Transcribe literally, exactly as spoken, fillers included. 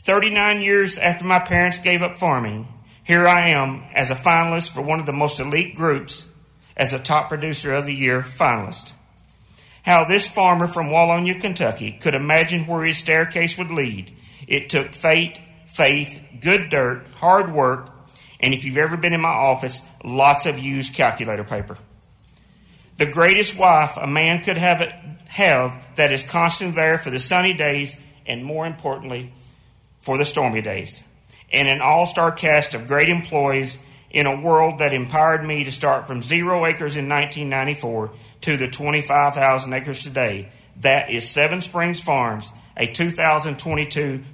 thirty-nine years after my parents gave up farming, here I am as a finalist for one of the most elite groups as a top producer of the year finalist. How this farmer from Wallonia, Kentucky could imagine where his staircase would lead. It took fate, faith, good dirt, hard work, and if you've ever been in my office, lots of used calculator paper. The greatest wife a man could have, it, have that is constantly there for the sunny days and, more importantly, for the stormy days. And an all-star cast of great employees in a world that empowered me to start from zero acres in nineteen ninety-four to the twenty-five thousand acres today. That is Seven Springs Farms, a two thousand twenty-two